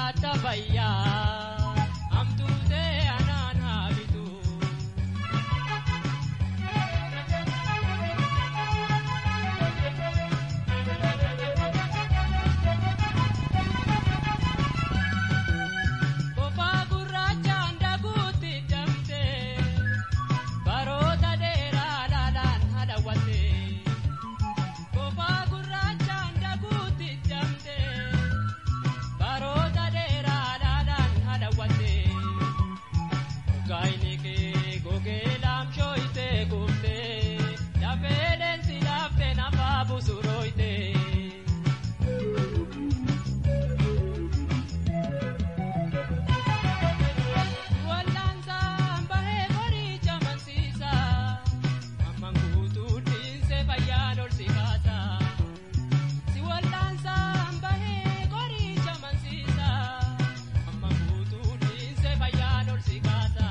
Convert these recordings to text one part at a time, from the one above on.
naafiraata fayyaa hamtuutee anaan haabitu. Bofaa gurraachaan daguutti damte baroota dheeraa laalaan hadhawwatte. Bofaa gurraachaan daguutti damte baroota dheeraa laalaan hadhawwatte. Gaayini kee gogee laamshooyitee kuftee dafee leensi laaftee nafaa busurooyitee. Wal'aansaan bahee qoricha mansiisa amman guutuu dhiinse fayyaan ol si kaasa. Si wal'aansaan bahee qoricha mansiisa amman guutuu dhiinse fayyaan ol si kaasa.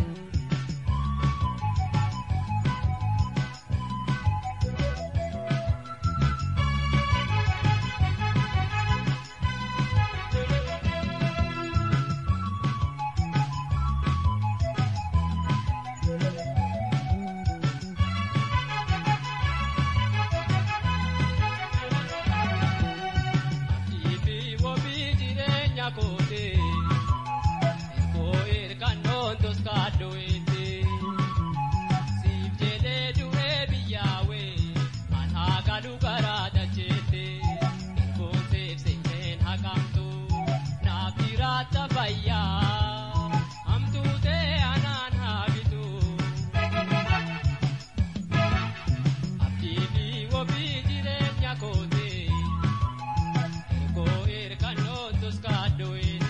Abdiifi wobii jireenya kootee ergoo ergannoon toskaadhoo eettee siif jedhee du'ee biyyaawee an haaqadhu garaa dacheettee ergoon seef seeneen haqamtu naafiraata fayyaa hamtuutee anaan haabitu. Abdiifi wobii jireenya kootee ergoo ergannoon toskaadhoo eettee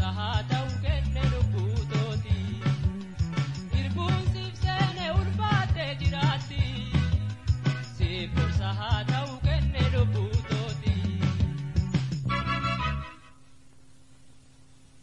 sahata